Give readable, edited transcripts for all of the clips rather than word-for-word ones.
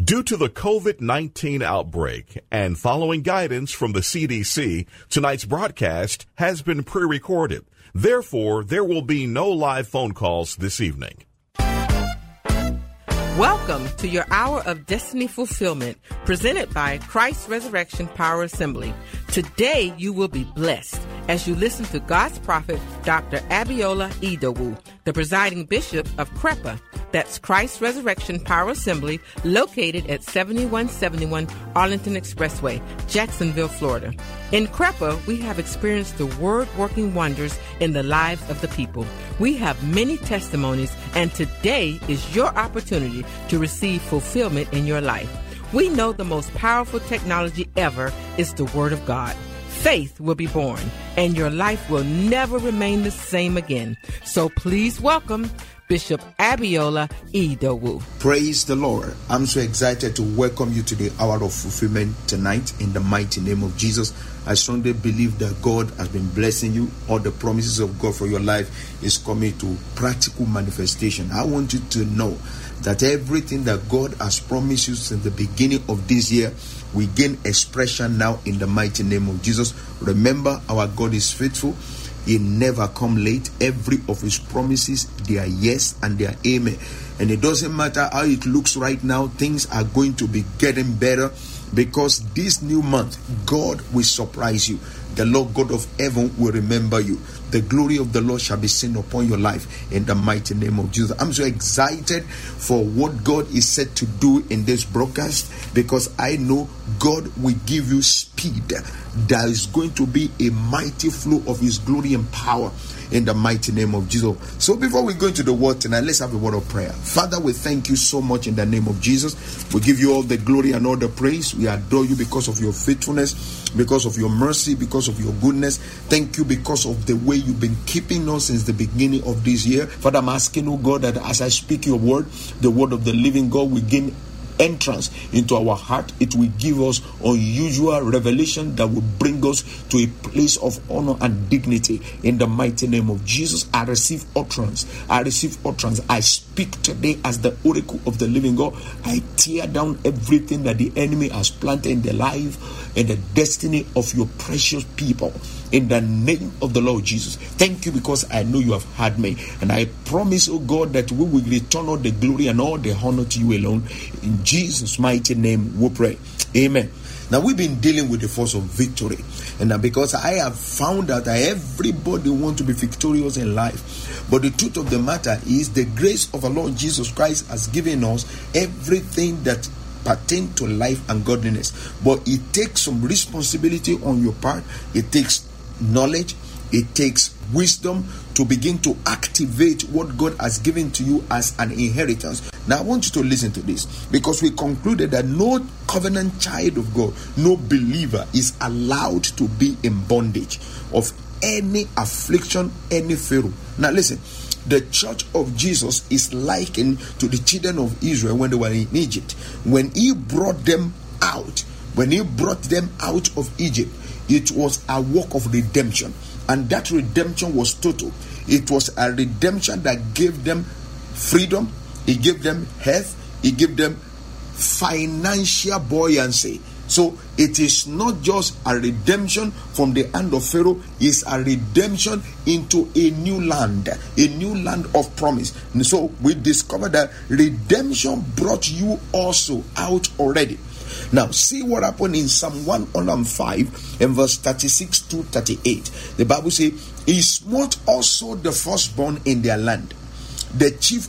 Due to the COVID-19 outbreak and following guidance from the CDC, tonight's broadcast has been pre-recorded. Therefore, there will be no live phone calls this evening. Welcome to your Hour of Destiny Fulfillment, presented by Christ Resurrection Power Assembly. Today, you will be blessed as you listen to God's prophet, Dr. Abiola Idowu, the presiding bishop of CREPA. That's Christ Resurrection Power Assembly, located at 7171 Arlington Expressway, Jacksonville, Florida. In CREPA, we have experienced the word-working wonders in the lives of the people. We have many testimonies, and today is your opportunity to receive fulfillment in your life. We know the most powerful technology ever is the Word of God. Faith will be born, and your life will never remain the same again. So please welcome Bishop Abiola Idowu. Praise the Lord. I'm so excited to welcome you to the Hour of Fulfillment tonight in the mighty name of Jesus. I strongly believe that God has been blessing you. All the promises of God for your life is coming to practical manifestation. I want you to know that everything that God has promised you since the beginning of this year will gain expression now in the mighty name of Jesus. Remember, our God is faithful. He never come late. Every of his promises, they are yes and they are amen. And it doesn't matter how it looks right now, things are going to be getting better, because this new month, God will surprise you. The Lord God of heaven will remember you. The glory of the Lord shall be seen upon your life in the mighty name of Jesus. I'm so excited for what God is set to do in this broadcast, because I know God will give you speed. There is going to be a mighty flow of his glory and power in the mighty name of Jesus. So before we go into the word tonight, let's have a word of prayer. Father, we thank you so much in the name of Jesus. We give you all the glory and all the praise. We adore you because of your faithfulness, because of your mercy, because of your goodness. Thank you because of the way you've been keeping us since the beginning of this year. Father, I'm asking, oh God, that as I speak your word, the word of the living God will gain entrance into our heart. It will give us unusual revelation that will bring us to a place of honor and dignity in the mighty name of Jesus. I receive utterance. I speak today as the oracle of the living God. I tear down everything that the enemy has planted in the life and the destiny of your precious people in the name of the Lord Jesus. Thank you, because I know you have heard me, and I promise, oh God, that we will return all the glory and all the honor to you alone. In Jesus' mighty name we pray. Amen. Now, we've been dealing with the force of victory, and because I have found out that everybody wants to be victorious in life, but the truth of the matter is the grace of our Lord Jesus Christ has given us everything that pertain to life and godliness. But it takes some responsibility on your part. It takes knowledge, it takes wisdom to begin to activate what God has given to you as an inheritance. Now I want you to listen to this, because we concluded that no covenant child of God, no believer is allowed to be in bondage of any affliction, any pharaoh. Now listen, the church of Jesus is likened to the children of Israel when they were in Egypt. When he brought them out of Egypt, it was a work of redemption, and that redemption was total. It was a redemption that gave them freedom, it gave them health, it gave them financial buoyancy. So it is not just a redemption from the hand of Pharaoh, it's a redemption into a new land of promise. And so we discovered that redemption brought you also out already. Now, see what happened in Psalm 105 and verse 36 to 38. The Bible says, he smote also the firstborn in their land, the chief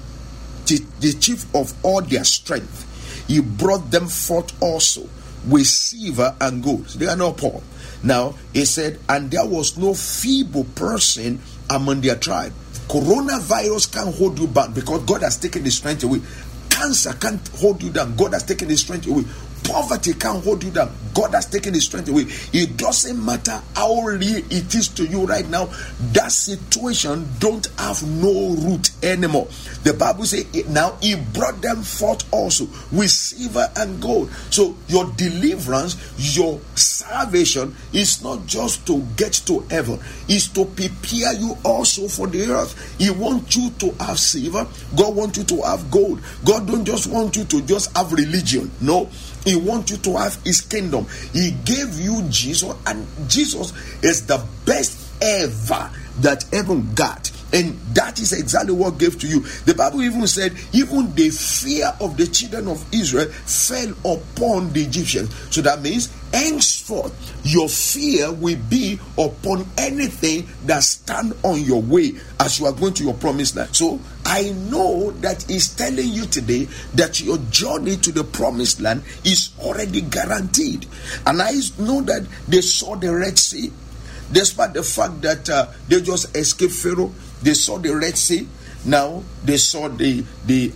of all their strength. He brought them forth also with silver and gold. They are not poor. Now, he said, and there was no feeble person among their tribe. Coronavirus can't hold you back because God has taken the strength away. Cancer can't hold you down. God has taken the strength away. Poverty can't hold you down. God has taken his strength away. It doesn't matter how real it is to you right now. That situation don't have no root anymore. The Bible says now he brought them forth also with silver and gold. So your deliverance, your salvation is not just to get to heaven. It's to prepare you also for the earth. He wants you to have silver. God wants you to have gold. God don't just want you to just have religion. No. He wants you to have his kingdom. He gave you Jesus, and Jesus is the best ever that heaven got. And that is exactly what gave to you. The Bible even said, even the fear of the children of Israel fell upon the Egyptians. So that means, henceforth, your fear will be upon anything that stand on your way as you are going to your promised land. So I know that he's telling you today that your journey to the promised land is already guaranteed. And I know that they saw the Red Sea. Despite the fact that they just escaped Pharaoh, they saw the Red Sea. Now they saw the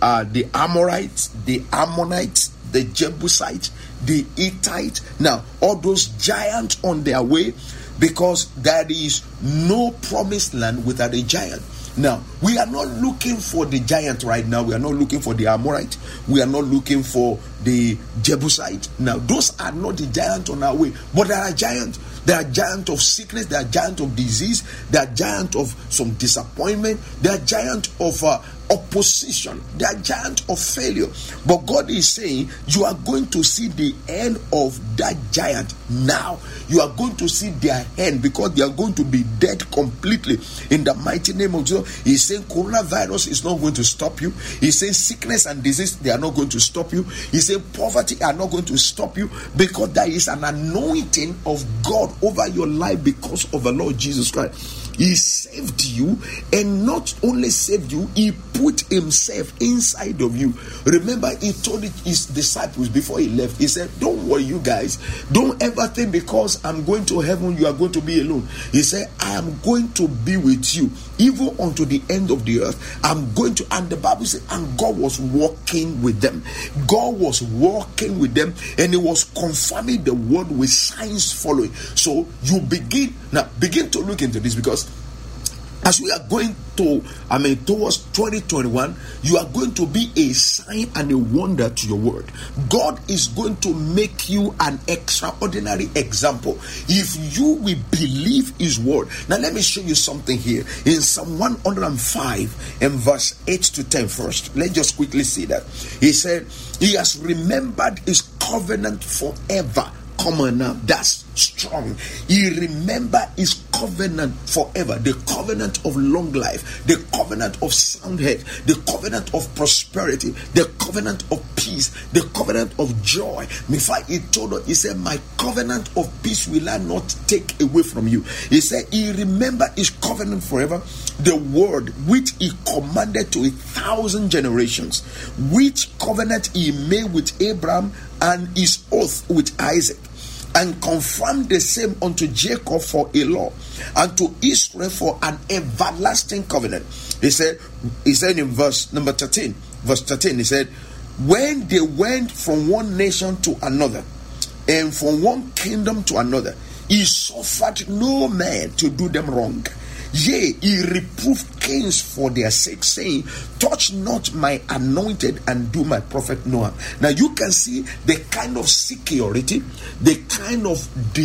Amorites, the Ammonites, the Jebusites, the Hittites. Now all those giants on their way, because there is no promised land without a giant. Now, we are not looking for the giant right now. We are not looking for the Amorite. We are not looking for the Jebusite. Now, those are not the giants on our way. But there are giants. There are giants of sickness. There are giants of disease. There are giants of some disappointment. There are giants of opposition. There are giants of failure. But God is saying, you are going to see the end of that giant now. You are going to see their end, because they are going to be dead completely in the mighty name of Jesus. He's saying coronavirus is not going to stop you. He's saying sickness and disease, they are not going to stop you. He's saying poverty are not going to stop you, because there is an anointing of God over your life because of the Lord Jesus Christ. He saved you, and not only saved you, he put himself inside of you. Remember, he told his disciples before he left, he said, don't worry, you guys, don't ever think because I'm going to heaven you are going to be alone. He said, I am going to be with you even unto the end of the earth. I'm going to, and the Bible said, and God was walking with them. God was walking with them, and he was confirming the word with signs following. So you begin to look into this, because as we are going to, towards 2021, you are going to be a sign and a wonder to your word. God is going to make you an extraordinary example if you will believe his word. Now let me show you something here in Psalm 105 and verse 8 to 10 first. Let's just quickly see that. He said, he has remembered his covenant forever. Come on now, that's strong. He remember his covenant forever, the covenant of long life, the covenant of sound health, the covenant of prosperity, the covenant of peace, the covenant of joy. In fact, he told us, he said, my covenant of peace will I not take away from you. He said, he remember his covenant forever, the word which he commanded to 1,000 generations, which covenant he made with Abraham and his oath with Isaac, and confirmed the same unto Jacob for a law, and to Israel for an everlasting covenant. He said in verse number 13, he said, when they went from one nation to another, and from one kingdom to another, he suffered no man to do them wrong. Yea, he reproved kings for their sake, saying, touch not my anointed and do my prophet no harm. Now you can see the kind of security, the kind of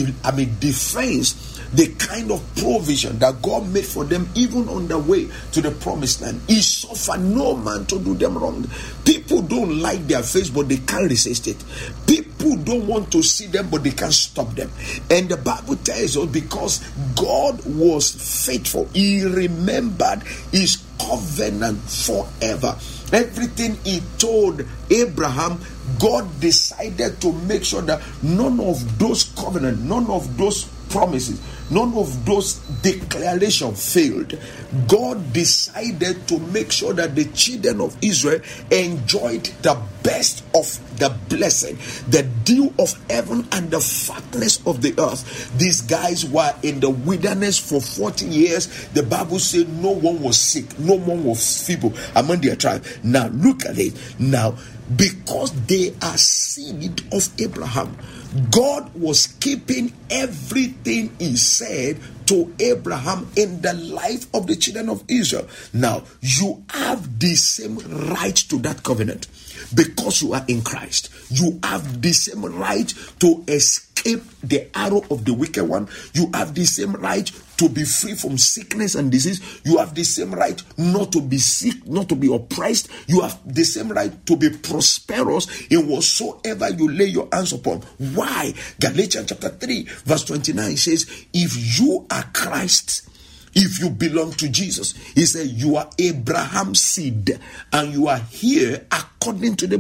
defense, the kind of provision that God made for them even on the way to the promised land. He suffered no man to do them wrong. People don't like their face, but they can't resist it. People don't want to see them, but they can't stop them. And the Bible tells us, because God was faithful, he remembered his covenant forever. Everything he told Abraham, God decided to make sure that none of those covenants, none of those promises, none of those declarations failed. God decided to make sure that the children of Israel enjoyed the best of the blessing, the dew of heaven and the fatness of the earth. These guys were in the wilderness for 40 years. The Bible said no one was sick, no one was feeble among their tribe. Now look at it. Now because they are seed of Abraham, God was keeping everything he said to Abraham in the life of the children of Israel. Now, you have the same right to that covenant because you are in Christ. You have the same right to escape the arrow of the wicked one. You have the same right to be free from sickness and disease. You have the same right not to be sick, not to be oppressed. You have the same right to be prosperous in whatsoever you lay your hands upon. Why? Galatians chapter 3 verse 29 says, if you are Christ, if you belong to Jesus, he said, you are Abraham's seed and you are here according to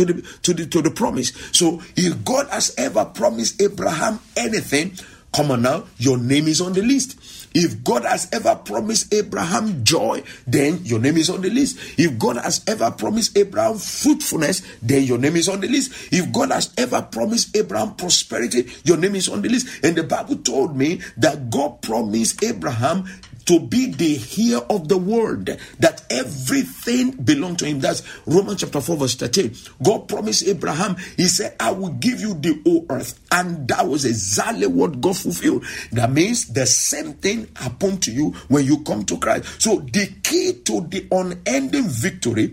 the promise. So if God has ever promised Abraham anything, come on now, your name is on the list. If God has ever promised Abraham joy, then your name is on the list. If God has ever promised Abraham fruitfulness, then your name is on the list. If God has ever promised Abraham prosperity, your name is on the list. And the Bible told me that God promised Abraham to be the heir of the word, that everything belonged to him. That's Romans chapter 4 verse 13. God promised Abraham, he said, I will give you the whole earth. And that was exactly what God fulfilled. That means the same thing happened to you when you come to Christ. So the key to the unending victory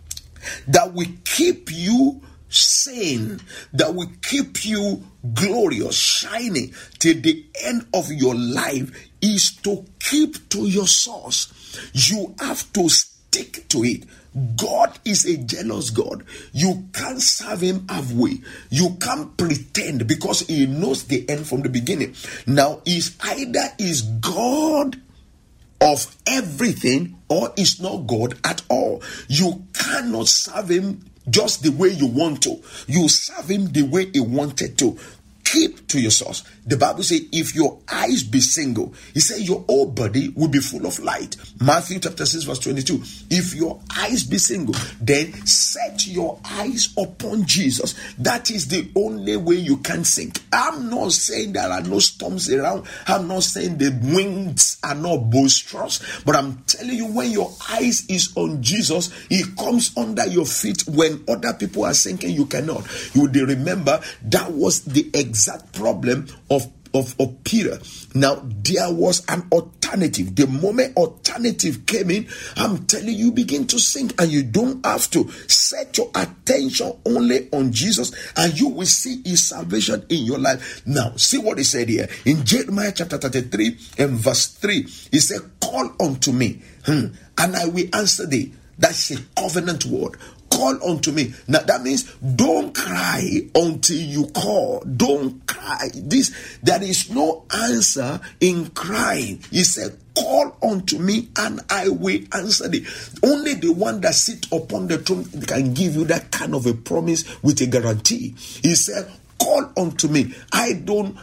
that will keep you sane, that will keep you glorious, shining till the end of your life, is to keep to your source. You have to stick to it. God is a jealous God. You can't serve him halfway. You can't pretend, because he knows the end from the beginning. Now, is either is God of everything or is not God at all. You cannot serve him just the way you want to. You serve him the way he wanted to. Keep to your source. The Bible says, if your eyes be single, he said your whole body will be full of light. Matthew chapter 6 verse 22. If your eyes be single, then set your eyes upon Jesus. That is the only way you can sink. I'm not saying there are no storms around. I'm not saying the winds are not boisterous. But I'm telling you, when your eyes is on Jesus, he comes under your feet. When other people are sinking, you cannot. You will remember that was the exact problem of Peter. Now, there was an alternative. The moment alternative came in, I'm telling you, begin to sink, and you don't have to. Set your attention only on Jesus, and you will see his salvation in your life. Now, see what he said here in Jeremiah chapter 33 and verse 3. He said, call unto me, and I will answer thee. That's a covenant word. Call unto me. Now that means don't cry until you call. Don't cry. There is no answer in crying. He said, call unto me and I will answer thee. Only the one that sits upon the throne can give you that kind of a promise with a guarantee. He said, call unto me. I don't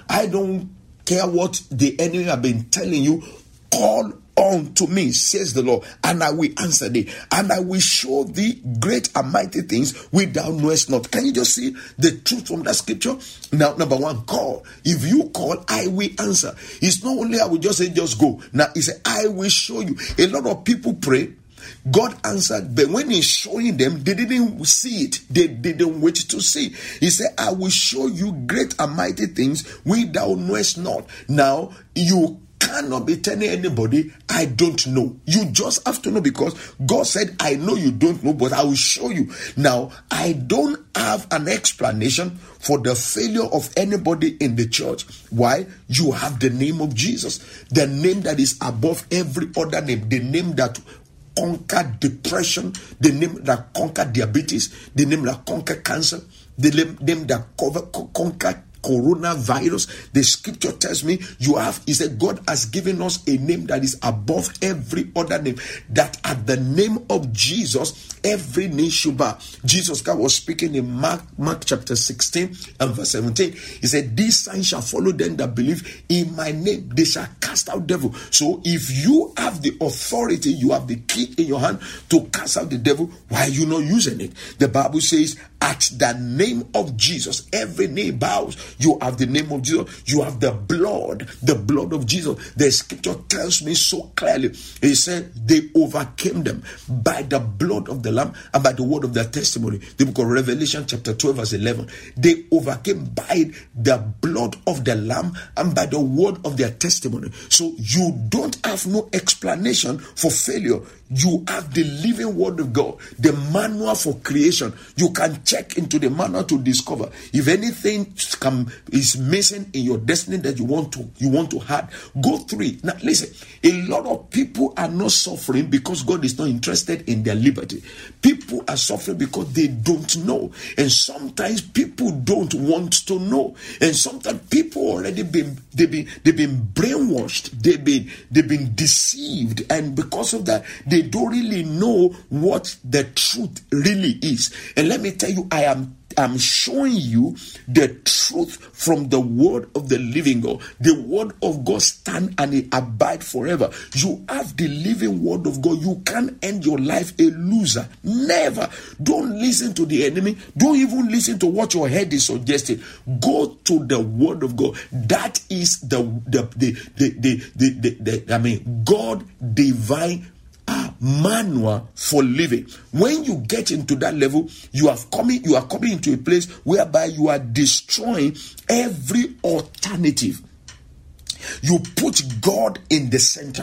care what the enemy have been telling you. Call unto me, says the Lord, and I will answer thee, and I will show thee great and mighty things which thou knowest not. Can you just see the truth from that scripture? Now, number one, call. If you call, I will answer. It's not only I will just say, just go. Now, he said, I will show you. A lot of people pray, God answered, but when he's showing them, they didn't see it. They didn't wait to see. He said, I will show you great and mighty things which thou knowest not. Now, you cannot be telling anybody, I don't know. You just have to know, because God said, I know you don't know, but I will show you. Now, I don't have an explanation for the failure of anybody in the church. Why? You have the name of Jesus, the name that is above every other name, the name that conquered depression, the name that conquered diabetes, the name that conquered cancer, the name that conquered coronavirus. The scripture tells me he said, God has given us a name that is above every other name, that at the name of Jesus, every knee should bow. Jesus God was speaking in Mark chapter 16 and verse 17. He said, these signs shall follow them that believe in my name. They shall cast out devil. So if you have the authority, you have the key in your hand to cast out the devil, why are you not using it? The Bible says, at the name of Jesus, every knee bows. You have the name of Jesus. You have the blood of Jesus. The scripture tells me so clearly. He said they overcame them by the blood of the Lamb and by the word of their testimony. The book of Revelation chapter 12 verse 11. They overcame by the blood of the Lamb and by the word of their testimony. So you don't have no explanation for failure. You have the living word of God, the manual for creation. You can check into the manual to discover if anything is missing in your destiny that you want to add. Go through it. Now listen, a lot of people are not suffering because God is not interested in their liberty. People are suffering because they don't know, and sometimes people don't want to know, and sometimes people already been brainwashed. They've been deceived, and because of that, they don't really know what the truth really is. And let me tell you, I'm showing you the truth from the word of the living God. The word of God stand and it abide forever. You have the living word of God. You can't end your life a loser. Never. Don't listen to the enemy. Don't even listen to what your head is suggesting. Go to the word of God. That is God divine manual for living. When you get into that level, you are coming into a place whereby you are destroying every alternative. You put God in the center.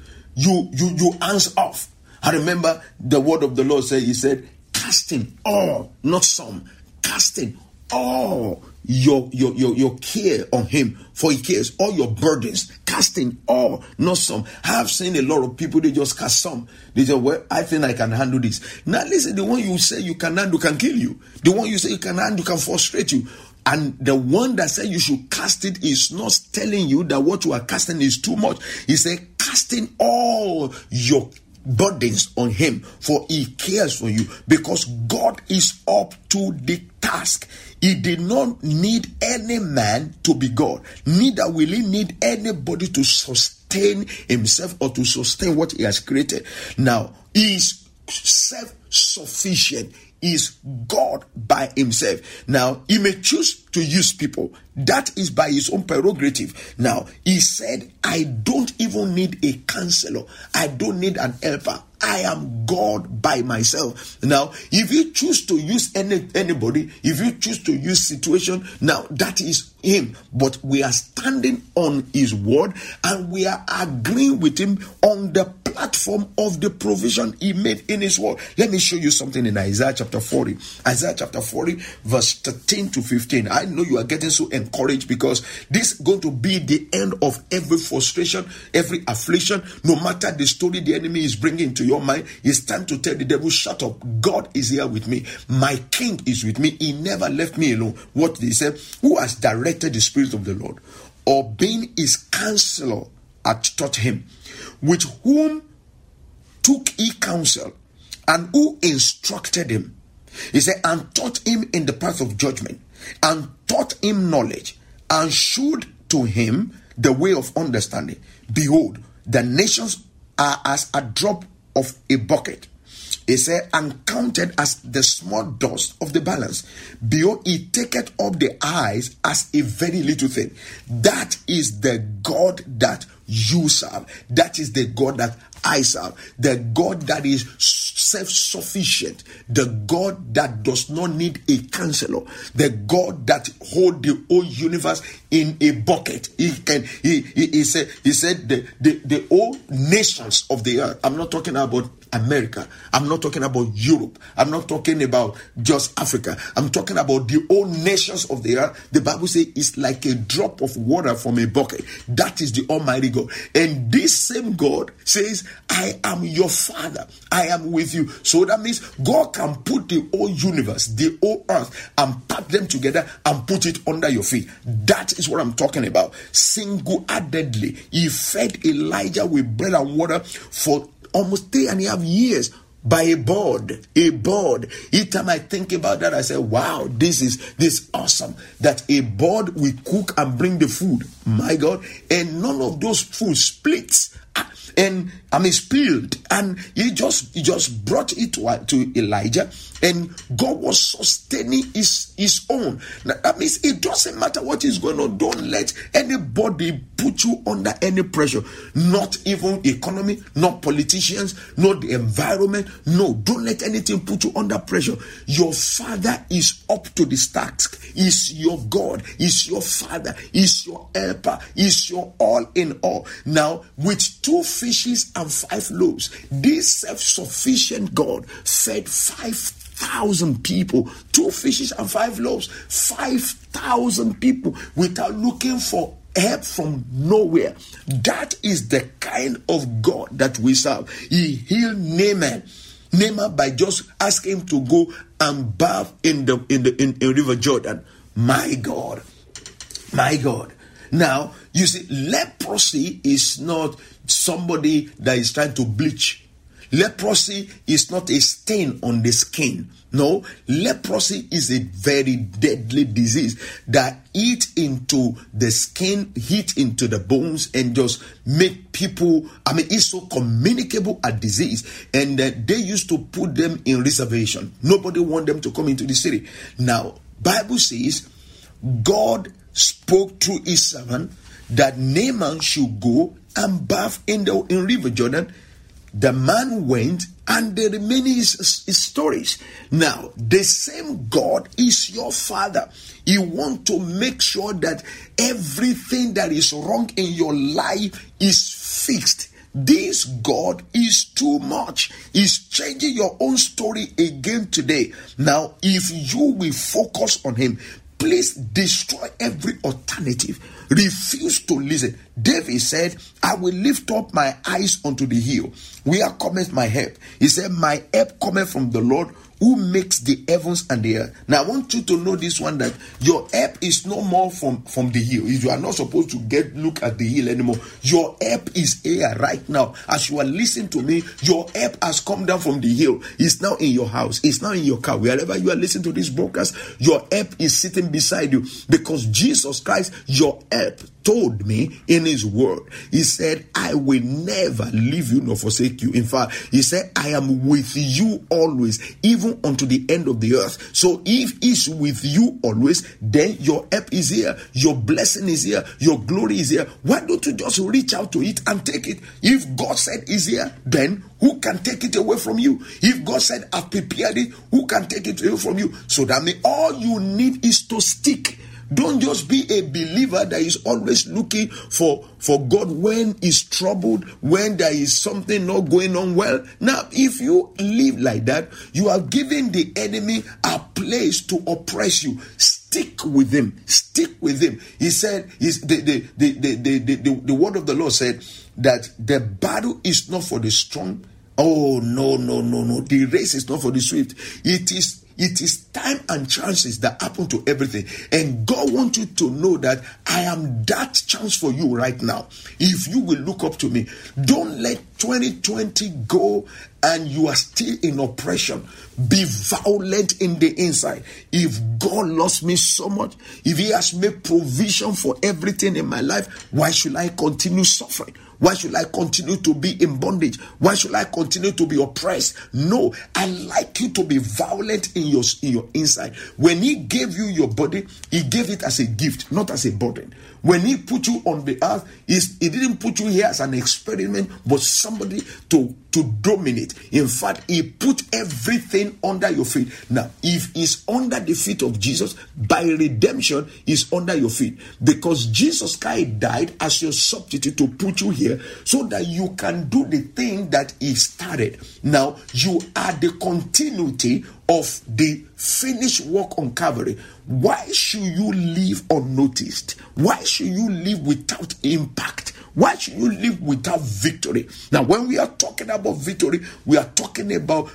You hands off. I remember the word of the Lord said, he said, casting all, not some, casting all your care on him, for he cares. All your burdens, casting all, not some. I have seen a lot of people, they just cast some. They say, well, I think I can handle this. Now listen, the one you say you can handle can kill you. The one you say you can handle can frustrate you. And the one that said you should cast it is not telling you that what you are casting is too much. He said, casting all your burdens on him, for he cares for you, because God is up to the task. He did not need any man to be God, neither will he need anybody to sustain himself or to sustain what he has created. Now, he is self-sufficient. Is God by himself. Now, he may choose to use people. That is by his own prerogative. Now, he said, I don't even need a counselor. I don't need an helper. I am God by myself. Now, if you choose to use anybody, if you choose to use situation, now that is him. But we are standing on his word and we are agreeing with him on the platform of the provision he made in his word. Let me show you something in Isaiah chapter 40. Isaiah chapter 40 verse 13 to 15. I know you are getting so encouraged because this is going to be the end of every frustration, every affliction. No matter the story the enemy is bringing to your mind, it's time to tell the devil, shut up. God is here with me. My king is with me. He never left me alone. What they said, who has directed the Spirit of the Lord, or being his counselor had taught him, with whom took he counsel, and who instructed him. He said, and taught him in the path of judgment, and taught him knowledge, and shewed to him the way of understanding. Behold, the nations are as a drop of a bucket. He said, and counted as the small dust of the balance. Behold, he taketh up the eyes as a very little thing. That is the God that you serve. That is the God that I serve. The God that is self-sufficient. The God that does not need a counselor. The God that holds the whole universe in a bucket. He said the whole nations of the earth. I'm not talking about America. I'm not talking about Europe. I'm not talking about just Africa. I'm talking about the whole nations of the earth. The Bible says it's like a drop of water from a bucket. That is the Almighty God. And this same God says, I am your Father. I am with you. So that means God can put the whole universe, the whole earth, and pack them together and put it under your feet. That is what I'm talking about. Single-handedly, he fed Elijah with bread and water for almost 3.5 years by a bird. Each time I think about that, I say, wow, this is awesome. That a bird will cook and bring the food. My God. And none of those food splits. and spilled, and he just brought it to Elijah, and God was sustaining his own. Now, that means it doesn't matter what is going on. Don't let anybody put you under any pressure, not even economy, not politicians, not the environment. No, don't let anything put you under pressure. Your Father is up to this task. Is your God, is your Father, is your helper, is your all in all. Now, with 2 fishes and 5 loaves, this self-sufficient God fed 5,000 people. 2 fishes and 5 loaves, 5,000 people without looking for help from nowhere. That is the kind of God that we serve. He healed Naaman by just asking him to go and bathe in River Jordan. My God. Now, you see, leprosy is not somebody that is trying to bleach. Leprosy is not a stain on the skin. No, leprosy is a very deadly disease that eats into the skin, hit into the bones, and just make people, it's so communicable a disease. And they used to put them in reservation. Nobody want them to come into the city. Now, Bible says God spoke through his servant that Naaman should go and bathe in River Jordan. The man went, and the remaining is stories. Now, the same God is your Father. He wants to make sure that everything that is wrong in your life is fixed. This God is too much. He's changing your own story again today. Now, if you will focus on him, please destroy every alternative. Refuse to listen. David said, I will lift up my eyes unto the hill. Where cometh my help? He said, my help cometh from the Lord who makes the heavens and the earth. Now, I want you to know this one, that your help is no more from the hill. You are not supposed to look at the hill anymore. Your help is here right now. As you are listening to me, your help has come down from the hill. It's now in your house. It's now in your car. Wherever you are listening to this broadcast, your help is sitting beside you, because Jesus Christ, your help, told me in his word. He said, I will never leave you nor forsake you. In fact, he said, I am with you always, even unto the end of the earth. So if he's with you always, then your help is here, your blessing is here, your glory is here. Why don't you just reach out to it and take it? If God said he's here, then who can take it away from you? If God said, I've prepared it, who can take it away from you? So that means all you need is to stick. Don't just be a believer that is always looking for God when he's troubled, when there is something not going on well. Now, if you live like that, you are giving the enemy a place to oppress you. Stick with him. Stick with him. He said, the word of the Lord said that the battle is not for the strong. Oh, no. The race is not for the swift. It is time and chances that happen to everything. And God wants you to know that I am that chance for you right now. If you will look up to me, don't let 2020 go and you are still in oppression. Be violent in the inside. If God loves me so much, if he has made provision for everything in my life, why should I continue suffering? Why should I continue to be in bondage? Why should I continue to be oppressed? No, I like you to be violent in your inside. When he gave you your body, he gave it as a gift, not as a burden. When he put you on the earth, he didn't put you here as an experiment, but somebody to dominate. In fact, he put everything under your feet. Now, if it's under the feet of Jesus, by redemption, it's under your feet. Because Jesus Christ died as your substitute to put you here so that you can do the thing that he started. Now, you are the continuity of the finished work on Calvary. Why should you live unnoticed? Why should you live without impact? Why should you live without victory? Now, when we are talking about victory, we are talking about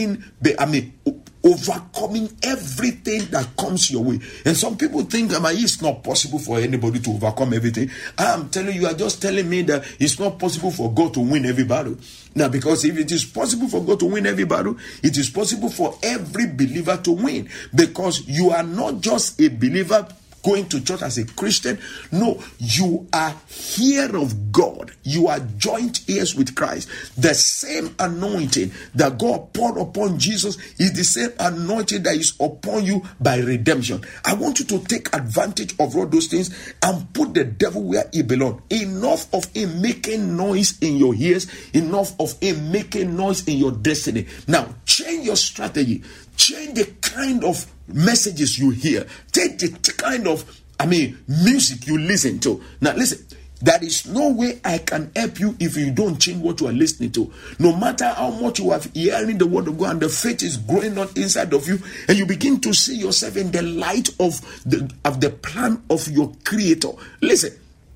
overcoming everything that comes your way. And some people think it's not possible for anybody to overcome everything. I'm telling you, you are just telling me that it's not possible for God to win every battle. Now, because if it is possible for God to win every battle, it is possible for every believer to win. Because you are not just a believer going to church as a Christian. No, you are heir of God. You are joint heirs with Christ. The same anointing that God poured upon Jesus is the same anointing that is upon you by redemption. I want you to take advantage of all those things and put the devil where he belongs. Enough of him making noise in your ears. Enough of him making noise in your destiny. Now, change your strategy. Change the kind of messages you hear. Take the kind of, music you listen to. Now, listen. There is no way I can help you if you don't change what you are listening to. No matter how much you have hearing the word of God and the faith is growing on inside of you, and you begin to see yourself in the light of the plan of your Creator. Listen,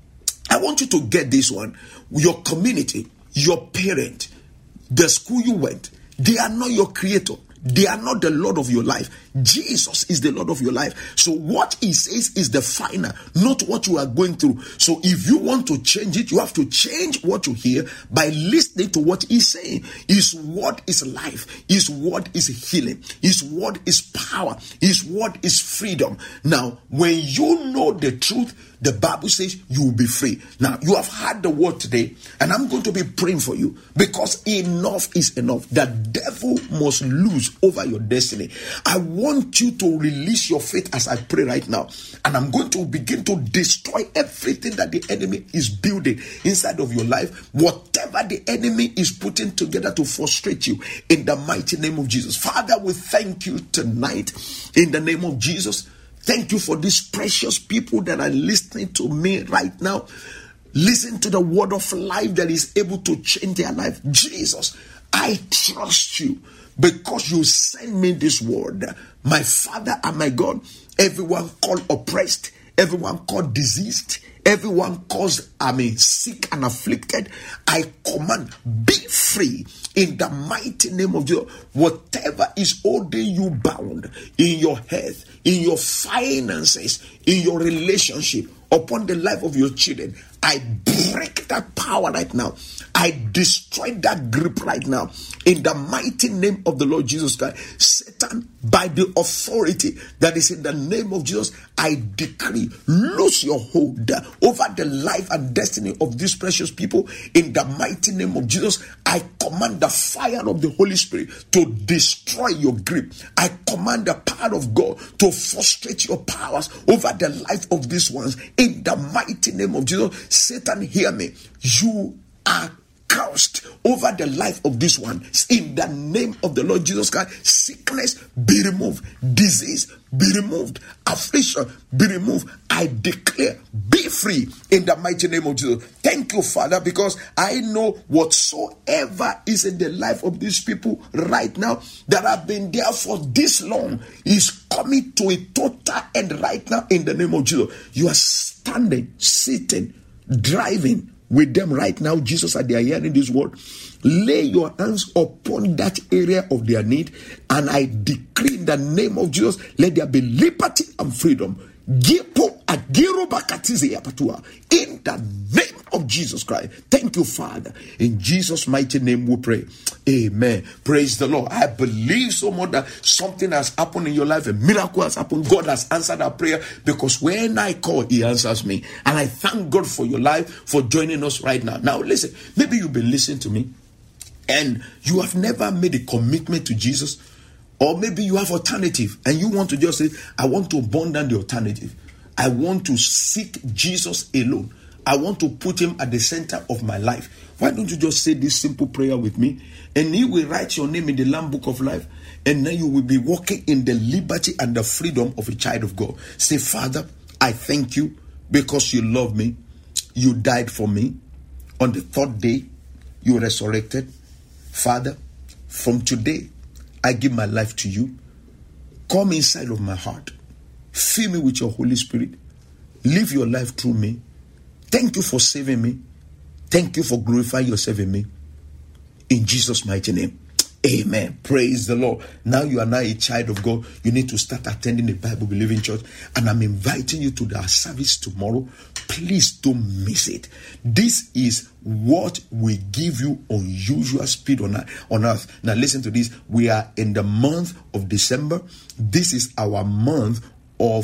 I want you to get this one. Your community, your parent, the school you went, they are not your Creator. They are not the Lord of your life. Jesus is the Lord of your life. So what he says is the final, not what you are going through. So if you want to change it, you have to change what you hear by listening to what he's saying. His word is life. His word is healing. His word is power. His word is freedom. Now, when you know the truth, the Bible says you will be free. Now, you have heard the word today, and I'm going to be praying for you because enough is enough. The devil must lose over your destiny. I want you to release your faith as I pray right now, and I'm going to begin to destroy everything that the enemy is building inside of your life, whatever the enemy is putting together to frustrate you, in the mighty name of Jesus. Father, we thank you tonight in the name of Jesus. Thank you for these precious people that are listening to me right now. Listen to the word of life that is able to change their life. Jesus, I trust you because you sent me this word. My Father and my God, everyone called oppressed, everyone called diseased, everyone caused, sick and afflicted, I command, be free in the mighty name of Jesus. Whatever is holding you bound in your health, in your finances, in your relationship, upon the life of your children, I break that power right now. I destroy that grip right now in the mighty name of the Lord Jesus Christ. Satan, by the authority that is in the name of Jesus, I decree, lose your hold over the life and destiny of these precious people in the mighty name of Jesus. I command the fire of the Holy Spirit to destroy your grip. I command the power of God to frustrate your powers over the life of these ones in the mighty name of Jesus. Satan, hear me. You are cursed over the life of this one in the name of the Lord Jesus Christ. Sickness be removed, disease be removed, affliction be removed. I declare, be free in the mighty name of Jesus. Thank you, Father, because I know whatsoever is in the life of these people right now that have been there for this long is coming to a total end right now in the name of Jesus. You are standing, sitting, driving with them right now, Jesus, as they are hearing this word. Lay your hands upon that area of their need, and I decree in the name of Jesus, let there be liberty and freedom. In the name of Jesus Christ. Thank you, Father. In Jesus' mighty name we pray. Amen. Praise the Lord. I believe so much that something has happened in your life. A miracle has happened. God has answered our prayer, because when I call, he answers me. And I thank God for your life, for joining us right now. Now listen, maybe you've been listening to me and you have never made a commitment to Jesus. Or maybe you have alternative and you want to just say, I want to burn down the alternative. I want to seek Jesus alone. I want to put him at the center of my life. Why don't you just say this simple prayer with me? And he will write your name in the Lamb Book of Life. And then you will be walking in the liberty and the freedom of a child of God. Say, Father, I thank you because you love me. You died for me. On the third day, you resurrected. Father, from today, I give my life to you. Come inside of my heart. Fill me with your Holy Spirit. Live your life through me. Thank you for saving me. Thank you for glorifying yourself in me. In Jesus' mighty name. Amen. Praise the Lord. Now you are now a child of God. You need to start attending a Bible-believing church. And I'm inviting you to our service tomorrow. Please don't miss it. This is what we give you unusual speed on earth. Now listen to this. We are in the month of December. This is our month of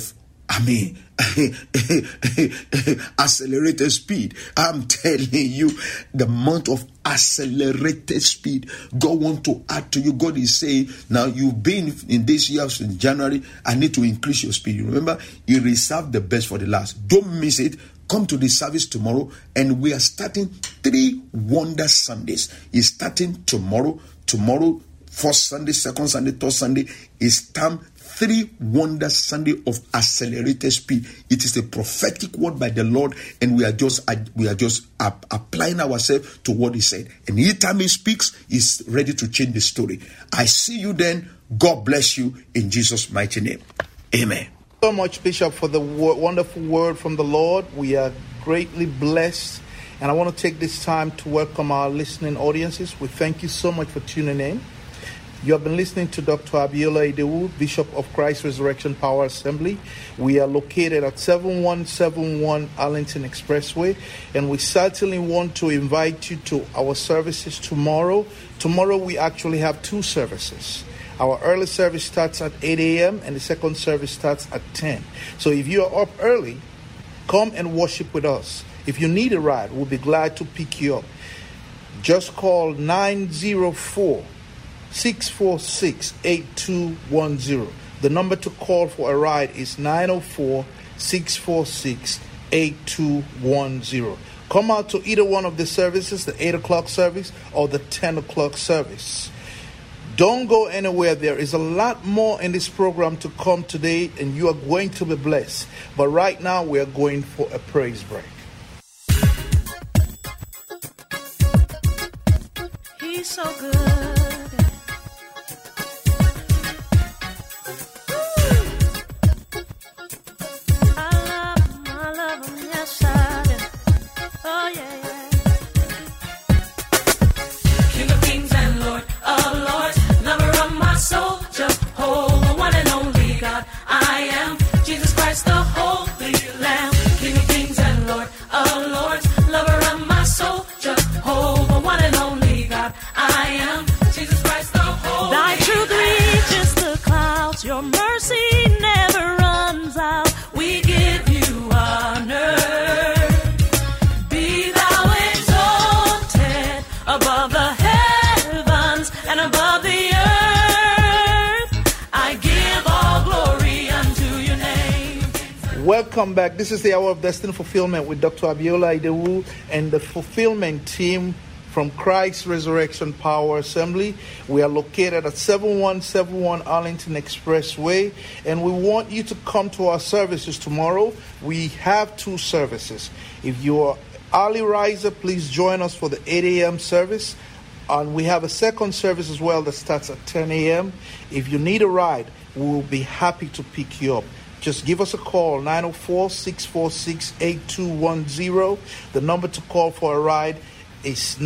accelerated speed. I'm telling you, the amount of accelerated speed God wants to add to you. God is saying, now you've been in this year in January, I need to increase your speed. You remember, you reserve the best for the last. Don't miss it. Come to the service tomorrow, and we are starting 3 Wonder Sundays. It's starting tomorrow. Tomorrow, first Sunday, second Sunday, third Sunday is time 3 Wonder Sunday of accelerated speed. It is a prophetic word by the Lord, and we are just applying ourselves to what He said. And each time He speaks, He's ready to change the story. I see you then. God bless you in Jesus' mighty name. Amen. So much, Bishop, for the wonderful word from the Lord. We are greatly blessed, and I want to take this time to welcome our listening audiences. We thank you so much for tuning in. You have been listening to Dr. Abiola Idewu, Bishop of Christ Resurrection Power Assembly. We are located at 7171 Arlington Expressway, and we certainly want to invite you to our services tomorrow. Tomorrow we actually have 2 services. Our early service starts at 8 a.m. and the second service starts at 10. So if you are up early, come and worship with us. If you need a ride, we'll be glad to pick you up. Just call 904-646-8210. The number to call for a ride is 904-646-8210. Come out to either one of the services, the 8 o'clock service or the 10 o'clock service. Don't go anywhere. There is a lot more in this program to come today, and you are going to be blessed. But right now, we are going for a praise break. He's so good. I love him, yes I do. Oh yeah. King of kings and Lord of lords, lover of my soul, Jehovah, one and only God, I am Jesus Christ, the Holy Lamb. King of kings and Lord of lords, lover of my soul, Jehovah, one and only God, I am Jesus Christ, the Holy Lamb. Thy truth reaches the clouds, your mercy never runs out. We give you honor. Be thou exalted above the heavens and above the earth. I give all glory unto your name. Welcome back. This is the Hour of Destiny Fulfillment with Dr. Abiola Idewu and the fulfillment team from Christ Resurrection Power Assembly. We are located at 7171 Arlington Expressway, and we want you to come to our services tomorrow. We have 2 services. If you are early riser, please join us for the 8 a.m. service. And we have a second service as well that starts at 10 a.m. If you need a ride, we will be happy to pick you up. Just give us a call, 904-646-8210. The number to call for a ride is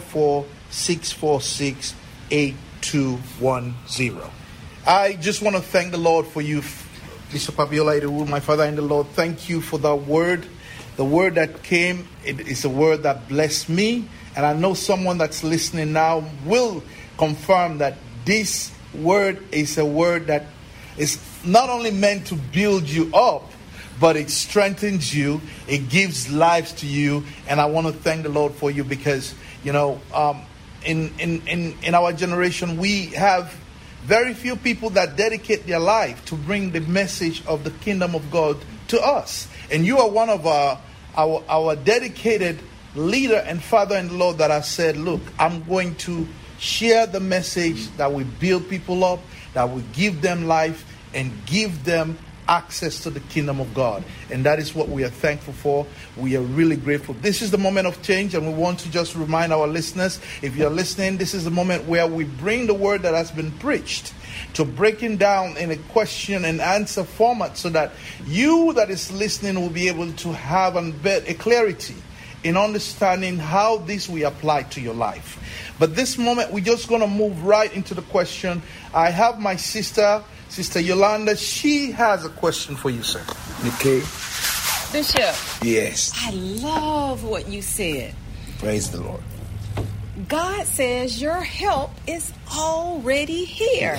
904-646-8210. I just want to thank the Lord for you, Bishop Abiola Idewu, my father in the Lord. Thank you for that word. The word that came, it is a word that blessed me. And I know someone that's listening now will confirm that this word is a word that is not only meant to build you up, but it strengthens you, it gives life to you. And I want to thank the Lord for you because, you know, in our generation, we have very few people that dedicate their life to bring the message of the kingdom of God to us. And you are one of our dedicated leader and father in the Lord that has said, look, I'm going to share the message that will build people up, that will give them life and give them access to the kingdom of God. And that is what we are thankful for. We are really grateful. This is the moment of change, and we want to just remind our listeners, if you're listening, this is the moment where we bring the word that has been preached to breaking down in a question and answer format so that you that is listening will be able to have a clarity in understanding how this will apply to your life. But this moment, we're just going to move right into the question. I have my Sister Yolanda. She has a question for you, sir. Okay. Bishop. Yes. I love what you said. Praise the Lord. God says your help is already here.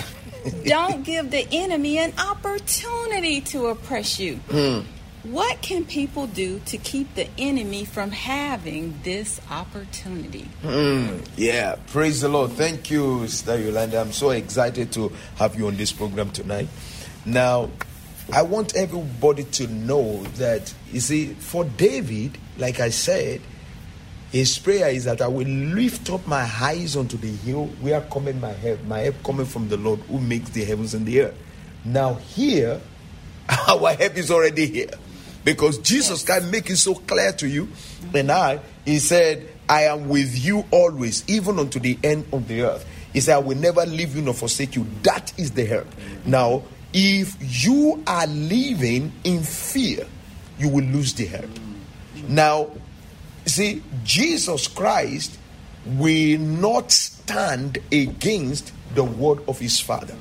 Don't give the enemy an opportunity to oppress you. What can people do to keep the enemy from having this opportunity? Yeah, praise the Lord. Thank you, Sister Yolanda. I'm so excited to have you on this program tonight. Now, I want everybody to know that, you see, for David, like I said, his prayer is that I will lift up my eyes unto the hill where cometh my help coming from the Lord who makes the heavens and the earth. Now here, our help is already here. Because Jesus can make it so clear to you. And he said, I am with you always, even unto the end of the earth. He said, I will never leave you nor forsake you. That is the help. Now, if you are living in fear, you will lose the help. Now, see, Jesus Christ will not stand against the word of his Father.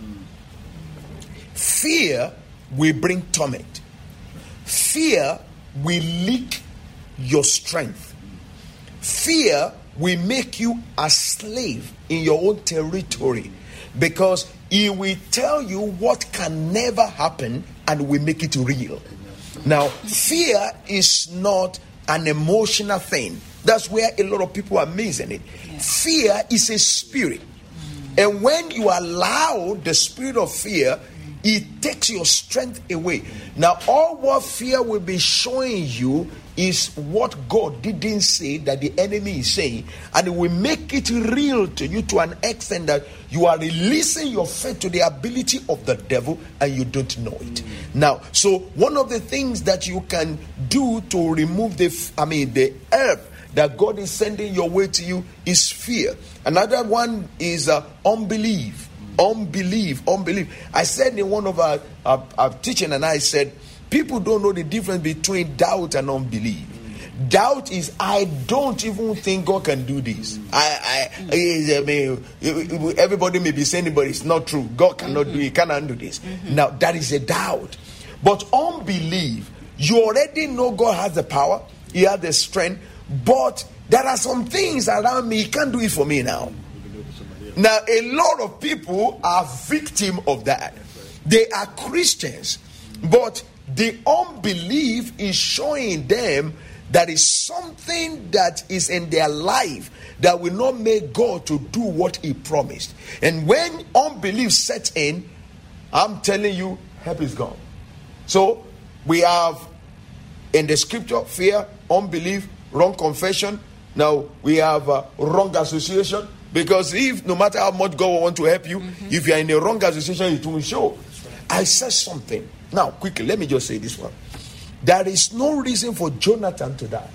Fear will bring torment. Fear will leak your strength. Fear will make you a slave in your own territory, because it will tell you what can never happen and will make it real. Now, fear is not an emotional thing. That's where a lot of people are missing it. Fear is a spirit. And when you allow the spirit of fear, it takes your strength away. Now, all what fear will be showing you is what God didn't say that the enemy is saying, and it will make it real to you to an extent that you are releasing your faith to the ability of the devil and you don't know it. Now, so one of the things that you can do to remove the help that God is sending your way to you is fear. Another one is unbelief. Unbelief. I said in one of our teaching, and I said, people don't know the difference between doubt and unbelief. Doubt is, I don't even think God can do this. Everybody may be saying it, but it's not true. God cannot do it. He cannot do this. Now, that is a doubt. But unbelief, you already know God has the power. He has the strength. But there are some things around me. He can't do it for me now. Now, a lot of people are victim of that. They are Christians, but the unbelief is showing them that is something that is in their life that will not make God to do what he promised. And when unbelief sets in, I'm telling you, help is gone. So we have in the scripture fear, unbelief, wrong confession. Now we have wrong association. Because if no matter how much God will want to help you, if you are in the wrong association, it won't show. I said something. Now, quickly, let me just say this one. There is no reason for Jonathan to die.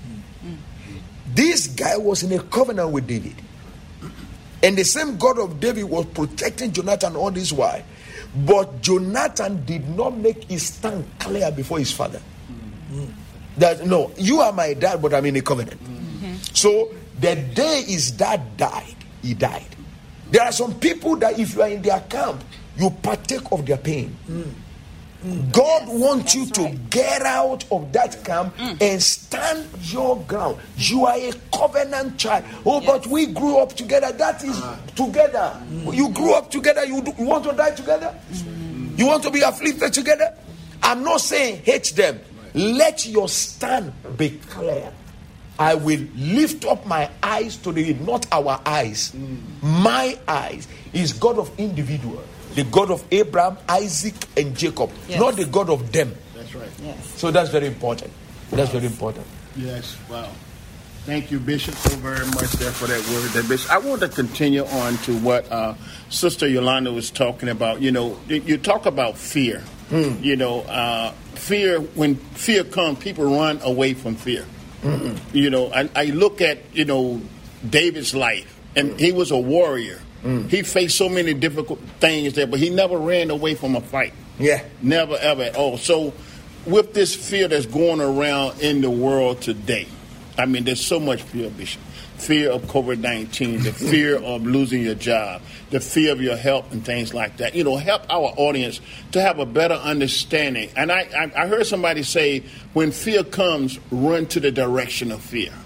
This guy was in a covenant with David. And the same God of David was protecting Jonathan all this while. But Jonathan did not make his stand clear before his father. That, no, you are my dad, but I'm in a covenant. So, the day his dad died, he died. There are some people that if you are in their camp, you partake of their pain. God wants you to get out of that camp and stand your ground. You are a covenant child. Oh, but we grew up together. That is together. You grew up together. You want to die together? You want to be afflicted together? I'm not saying hate them. Let your stand be clear. I will lift up my eyes to the, not our eyes. My eyes is God of individual. The God of Abraham, Isaac, and Jacob. Not the God of them. That's right. Yes. So that's very important. That's very important. Yes, wow. Thank you, Bishop, so very much there for that word there, Bishop. I want to continue on to what Sister Yolanda was talking about. You know, you talk about fear. You know, fear, when fear comes, people run away from fear. You know, I look at, you know, David's life, and he was a warrior. He faced so many difficult things there, but he never ran away from a fight. Yeah. Never, ever at all. So with this fear that's going around in the world today, I mean, there's so much fear, Bishop. Fear of COVID-19, the fear of losing your job, the fear of your health and things like that. You know, help our audience to have a better understanding. And I heard somebody say, when fear comes, run to the direction of fear.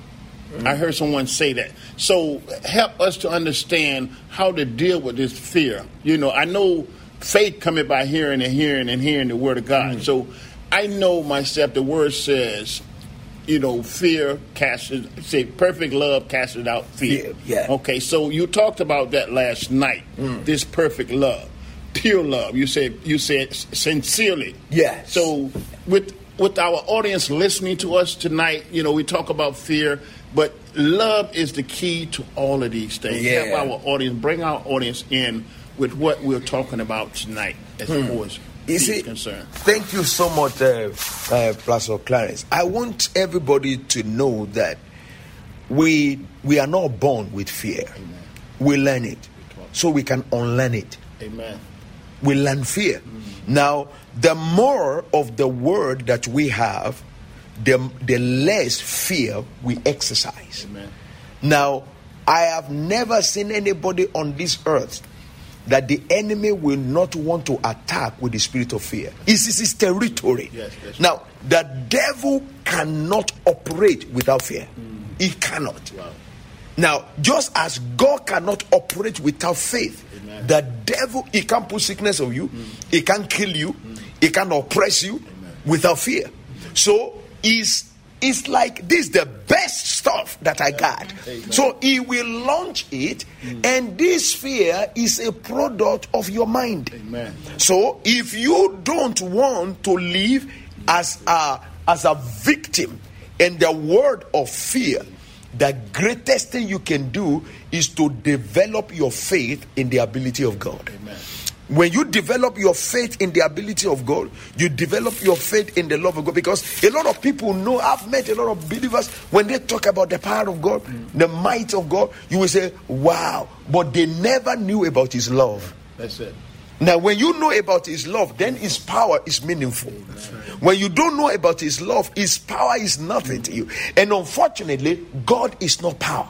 I heard someone say that. So help us to understand how to deal with this fear. You know, I know faith coming by hearing and hearing and hearing the word of God. So I know myself, the word says, you know, fear say perfect love casts out fear. Yeah. Okay, so you talked about that last night, this perfect love, pure love. You said sincerely. Yes. So with our audience listening to us tonight, you know, we talk about fear, but love is the key to all of these things. Yeah. Help our audience, bring our audience in with what we're talking about tonight as far as fear is concerned. Thank you so much, Pastor Clarence. I want everybody to know that we are not born with fear. Amen. We learn it so we can unlearn it. Amen. We learn fear. Now, the more of the word that we have, the less fear we exercise. Amen. Now, I have never seen anybody on this earth that the enemy will not want to attack with the spirit of fear. It's his territory. Yes, now, the devil cannot operate without fear. He cannot. Wow. Now, just as God cannot operate without faith, Amen. the devil, he can't put sickness on you, he can't kill you, he can't oppress you without fear. So, it's like this, the best stuff that I got. Amen. So he will launch it, and this fear is a product of your mind. Amen. So if you don't want to live as a victim in the world of fear, the greatest thing you can do is to develop your faith in the ability of God. Amen. When you develop your faith in the ability of God, you develop your faith in the love of God. Because a lot of people know, I've met a lot of believers, when they talk about the power of God, the might of God, you will say, wow, but they never knew about his love. That's it. Now, when you know about his love, then his power is meaningful. When you don't know about his love, his power is nothing to you. And unfortunately, God is not power.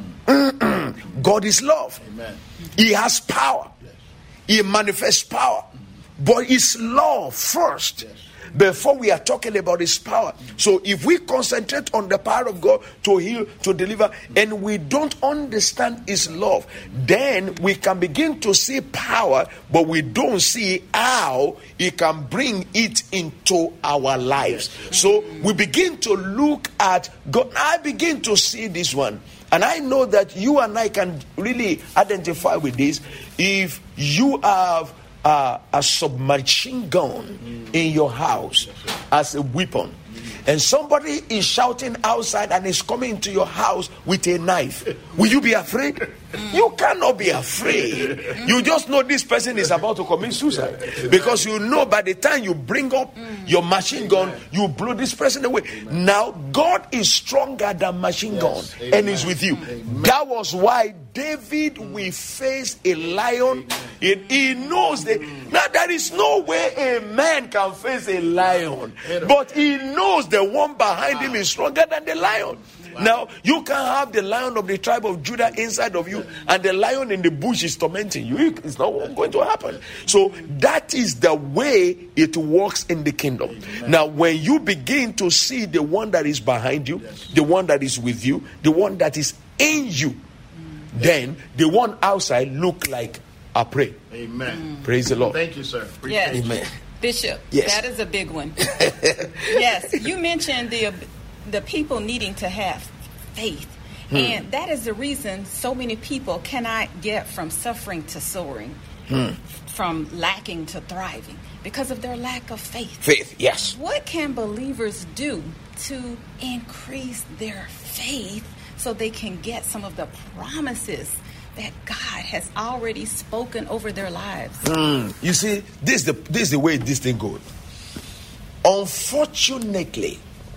God is love. Amen. He has power. He manifests power, but it's love first before we are talking about his power. So if we concentrate on the power of God to heal, to deliver, and we don't understand his love, then we can begin to see power, but we don't see how he can bring it into our lives. So we begin to look at God. I begin to see this one. And I know that you and I can really identify with this. If you have a submachine gun in your house as a weapon, and somebody is shouting outside and is coming into your house with a knife, will you be afraid? You cannot be afraid. You just know this person is about to commit suicide, because you know by the time you bring up your machine gun, you blow this person away. Now God is stronger than machine gun and is with you. That was why David will face a lion. He knows that now there is no way a man can face a lion, but he knows the one behind him is stronger than the lion. Now, you can have the lion of the tribe of Judah inside of you, and the lion in the bush is tormenting you. It's not going to happen. So that is the way it works in the kingdom. Now, when you begin to see the one that is behind you, the one that is with you, the one that is in you, then the one outside look like a prey. Amen. Praise the Lord. Thank you, sir. Yes. Amen. Bishop, Yes. that is a big one. Yes, you mentioned the people needing to have faith. And that is the reason so many people cannot get from suffering to soaring, from lacking to thriving, because of their lack of faith. Faith, yes. What can believers do to increase their faith so they can get some of the promises that God has already spoken over their lives? You see, this is the way this thing goes. Unfortunately,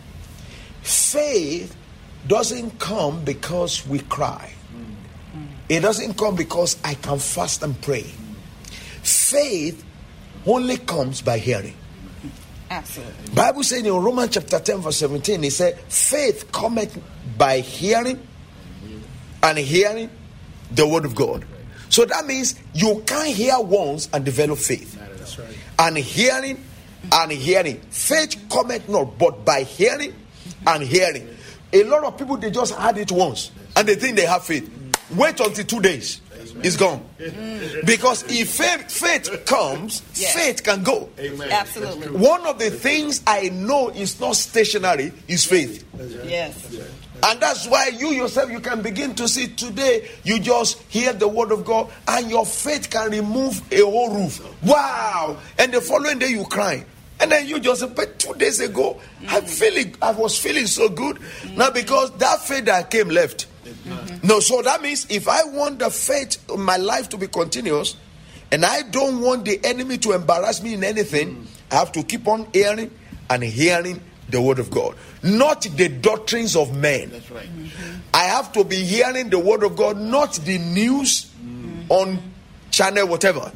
faith doesn't come because we cry. It doesn't come because I can fast and pray. Faith only comes by hearing. Absolutely. Bible says in Romans chapter 10 verse 17, it said, faith cometh by hearing, and hearing the word of God. So that means you can't hear once and develop faith. That's right. And hearing, faith cometh not but by hearing and hearing. A lot of people, they just had it once and they think they have faith. Wait until 2 days. It's gone. Because if faith comes, faith can go. Amen. Absolutely. One of the things I know is not stationary is faith. Yes. And that's why you yourself, you can begin to see today, you just hear the word of God and your faith can remove a whole roof. Wow! And the following day you cry. And then you just say, but 2 days ago, I was feeling so good. Now because that faith that came left. No, so that means if I want the faith in my life to be continuous, and I don't want the enemy to embarrass me in anything, I have to keep on hearing and hearing the word of God, not the doctrines of men. That's right. I have to be hearing the word of God, not the news on channel whatever.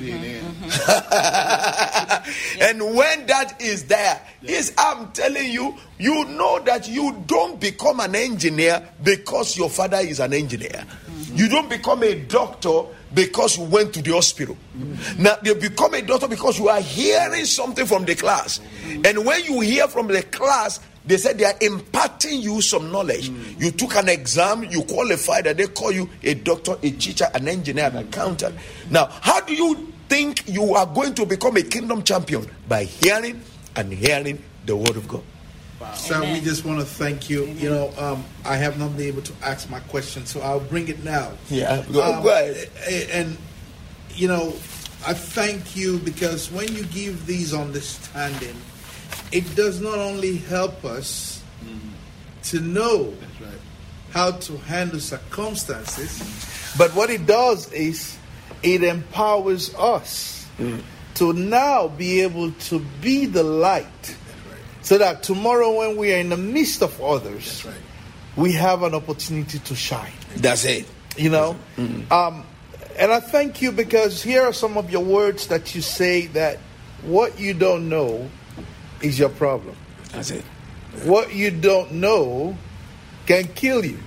And when that is there, I'm telling you, you know that you don't become an engineer because your father is an engineer. You don't become a doctor because you went to the hospital. Now you become a doctor because you are hearing something from the class. And when you hear from the class, they said they are imparting you some knowledge. You took an exam, you qualified, and they call you a doctor, a teacher, an engineer, an accountant. Now, how do you think you are going to become a kingdom champion? By hearing and hearing the word of God. Wow. Sir, we just want to thank you. You know, I have not been able to ask my question, so I'll bring it now. Yeah, go ahead. And, you know, I thank you because when you give these understanding, it does not only help us to know how to handle circumstances, but what it does is it empowers us to now be able to be the light, so that tomorrow when we are in the midst of others, we have an opportunity to shine. That's it. You know? And I thank you because here are some of your words that you say that what you don't know is your problem. That's it. What you don't know can kill you.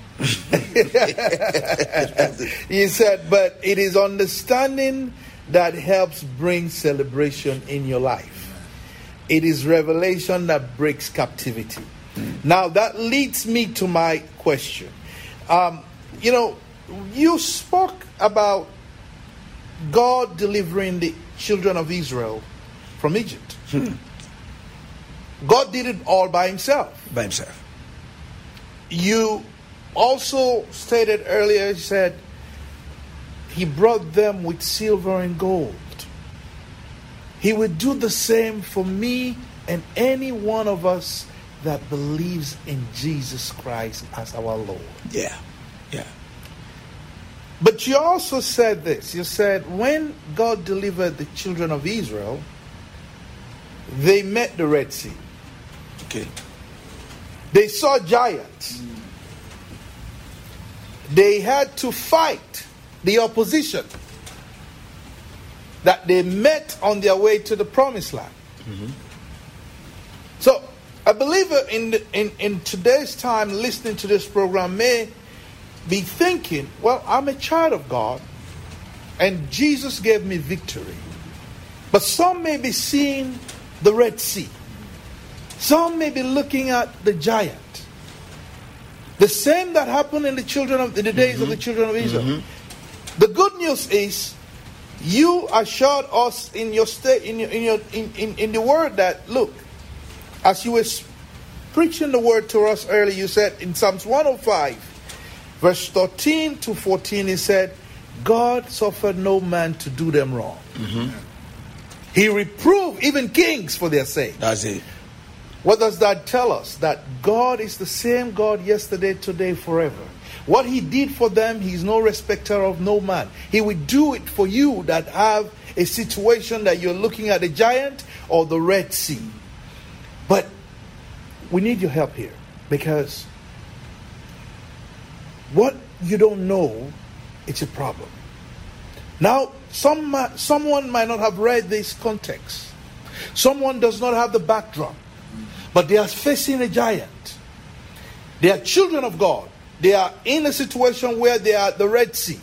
You said, but it is understanding that helps bring celebration in your life. It is revelation that breaks captivity. Now that leads me to my question. You know, you spoke about God delivering the children of Israel from Egypt. God did it all by himself. By himself. You also stated earlier, you said, he brought them with silver and gold. He would do the same for me and any one of us that believes in Jesus Christ as our Lord. Yeah. Yeah. But you also said this. You said when God delivered the children of Israel, they met the Red Sea. Okay. They saw giants. They had to fight the opposition that they met on their way to the promised land. So a believer in today's time listening to this program may be thinking, well, I'm a child of God and Jesus gave me victory. But some may be seeing the Red Sea. Some may be looking at the giant. The same that happened in the days of the children of Israel. The good news is, you assured us in your in the word that, look, as you were preaching the word to us earlier, you said in Psalms 105, verse 13 to 14, he said, God suffered no man to do them wrong. He reproved even kings for their sake. That's it. What does that tell us? That God is the same God yesterday, today, forever. What he did for them, he's no respecter of no man. He will do it for you that have a situation that you're looking at a giant or the Red Sea. But we need your help here, because what you don't know, it's a problem. Now, someone might not have read this context. Someone does not have the backdrop, but they are facing a giant. They are children of God. They are in a situation where they are at the Red Sea.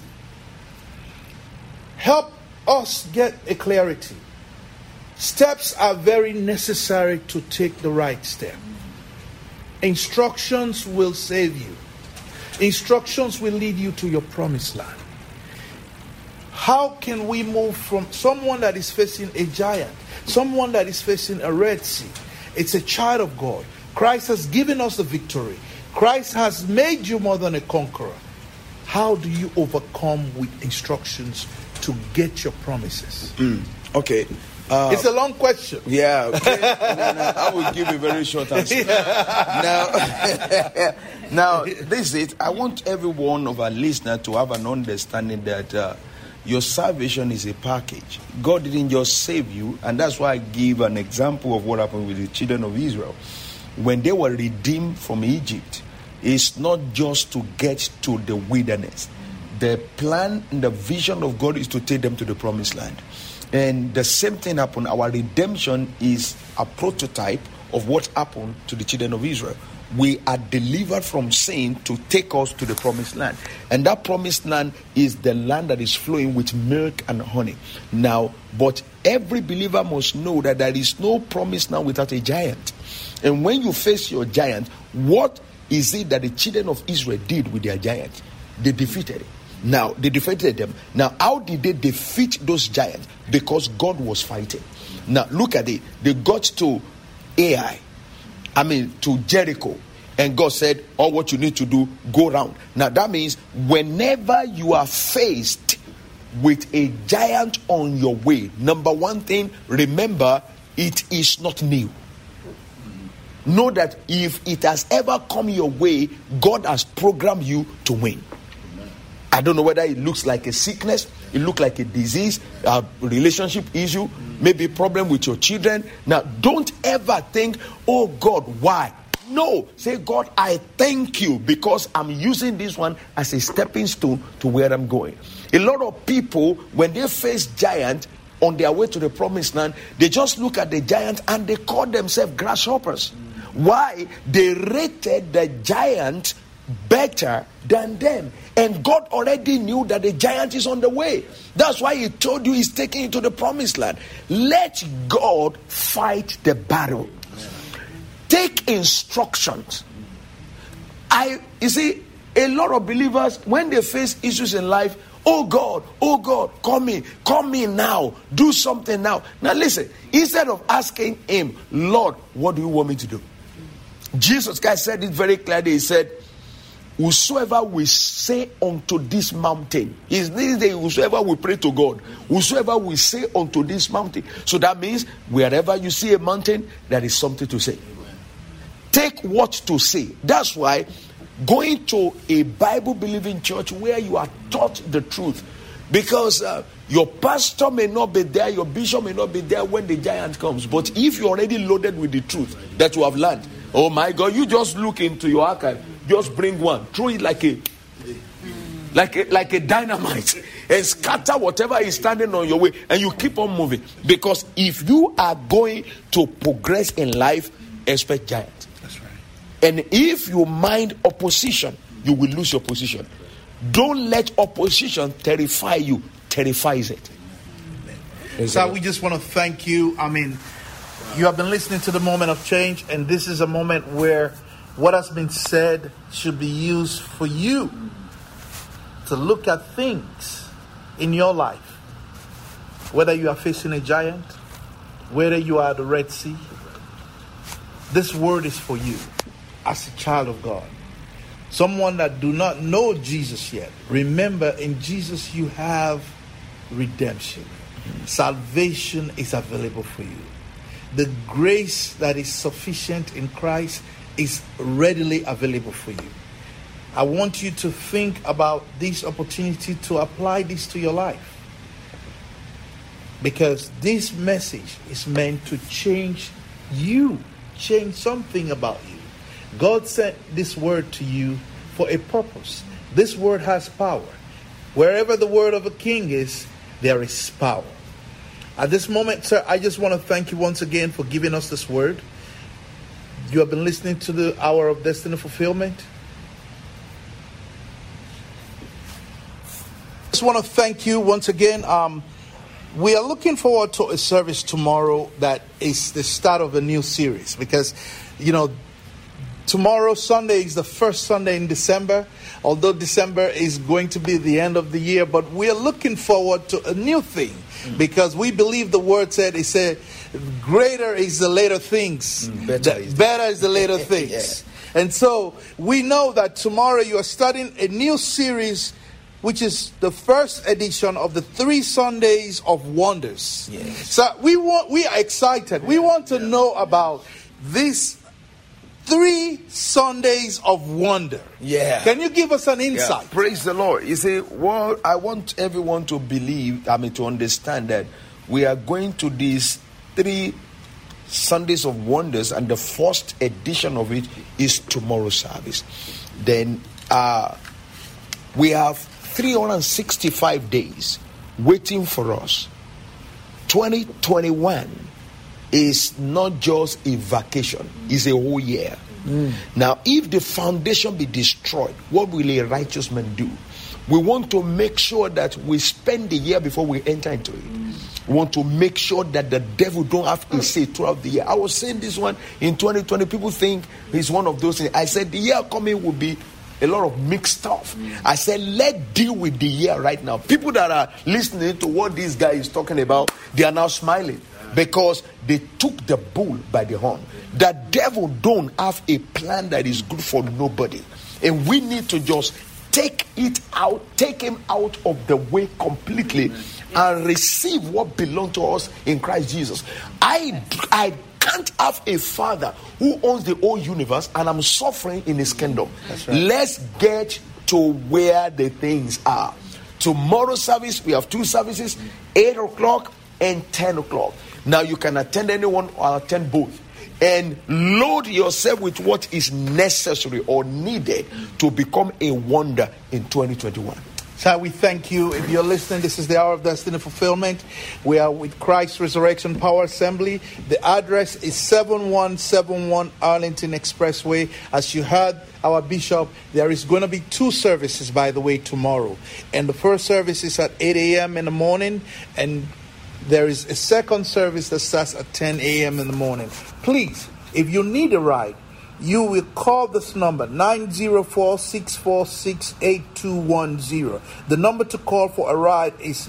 Help us get a clarity. Steps are very necessary to take the right step. Instructions will save you. Instructions will lead you to your promised land. How can we move from someone that is facing a giant, someone that is facing a Red Sea? It's a child of God. Christ has given us the victory. Christ has made you more than a conqueror. How do you overcome with instructions to get your promises? Okay. It's a long question. Yeah, okay. No, I will give you a very short answer. Now, this is it. I want every one of our listeners to have an understanding that your salvation is a package. God didn't just save you, and that's why I give an example of what happened with the children of Israel. When they were redeemed from Egypt, it's not just to get to the wilderness. The plan and the vision of God is to take them to the promised land. And the same thing happened. Our redemption is a prototype of what happened to the children of Israel. We are delivered from sin to take us to the promised land. And that promised land is the land that is flowing with milk and honey. Now, but every believer must know that there is no promised land without a giant. And when you face your giant, what is it that the children of Israel did with their giant? They defeated it. Now, they defeated them. Now, how did they defeat those giants? Because God was fighting. Now, look at it. They got to to Jericho. And God said, all what you need to do, go around. Now, that means whenever you are faced with a giant on your way, number one thing, remember, it is not new. Know that if it has ever come your way, God has programmed you to win. I don't know whether it looks like a sickness, it looks like a disease, a relationship issue, maybe a problem with your children. Now, don't ever think, oh God, why? No, say, God, I thank you because I'm using this one as a stepping stone to where I'm going. A lot of people, when they face giants on their way to the promised land, they just look at the giant and they call themselves grasshoppers. Why? They rated the giant better than them, and God already knew that the giant is on the way. That's why he told you he's taking you to the promised land. Let God fight the battle. Take instructions. You see, a lot of believers, when they face issues in life, oh God, come in now, do something now. Now listen, instead of asking him, Lord, what do you want me to do? Jesus Christ said it very clearly. He said, whosoever will say unto this mountain, is this day whosoever will pray to God, whosoever will say unto this mountain. So that means wherever you see a mountain, there is something to say. Take what to say. That's why going to a Bible-believing church where you are taught the truth, because your pastor may not be there, your bishop may not be there when the giant comes. But if you're already loaded with the truth that you have learned, oh my God, you just look into your archive, just bring one, throw it like a dynamite, and scatter whatever is standing on your way, and you keep on moving. Because if you are going to progress in life, expect giants. That's right. And if you mind opposition, you will lose your position. Don't let opposition terrify you. Terrifies it. So we just want to thank you. You have been listening to the Moment of Change, and this is a moment where what has been said should be used for you to look at things in your life. Whether you are facing a giant, whether you are at the Red Sea, this word is for you as a child of God. Someone that do not know Jesus yet. Remember, in Jesus you have redemption. Salvation is available for you. The grace that is sufficient in Christ is readily available for you. I want you to think about this opportunity to apply this to your life. Because this message is meant to change you, change something about you. God sent this word to you for a purpose. This word has power. Wherever the word of a king is, there is power. At this moment, sir, I just want to thank you once again for giving us this word. You have been listening to the Hour of Destiny Fulfillment. I just want to thank you once again. We are looking forward to a service tomorrow that is the start of a new series, because, Tomorrow, Sunday, is the first Sunday in December. Although December is going to be the end of the year, but we're looking forward to a new thing because we believe the word said, it said, greater is the later things. Better is the later things. Yeah. And so we know that tomorrow you are starting a new series, which is the first edition of the 3 Sundays of Wonders. Yes. So we are excited. We want to know about this 3 Sundays of wonder. Yeah. Can you give us an insight? Yeah. Praise the Lord. You see, well, I want everyone to believe, to understand that we are going to these 3 Sundays of Wonders, and the first edition of it is tomorrow's service. Then we have 365 days waiting for us. 2021 is not just a vacation, it's a whole year. Now, if the foundation be destroyed, what will a righteous man do? We want to make sure that we spend the year before we enter into it. We want to make sure that the devil don't have a say throughout the year. I was saying this one in 2020. People think it's one of those things. I said the year coming will be a lot of mixed stuff. I said, let's deal with the year right now. People that are listening to what this guy is talking about, they are now smiling because they took the bull by the horn. The devil don't have a plan that is good for nobody. And we need to just take him out of the way completely and receive what belongs to us in Christ Jesus. I can't have a father who owns the whole universe and I'm suffering in his kingdom. Right. Let's get to where the things are. Tomorrow's service, we have 2 services, 8 o'clock and 10 o'clock. Now you can attend anyone or attend both. And load yourself with what is necessary or needed to become a wonder in 2021. So we thank you. If you're listening, this is the Hour of Destiny Fulfillment. We are with Christ Resurrection Power Assembly. The address is 7171 Arlington Expressway. As you heard our bishop, there is going to be 2 services, by the way, tomorrow. And the first service is at 8 a.m. in the morning, and there is a second service that starts at 10 a.m. in the morning. Please, if you need a ride, you will call this number, 904-646-8210. The number to call for a ride is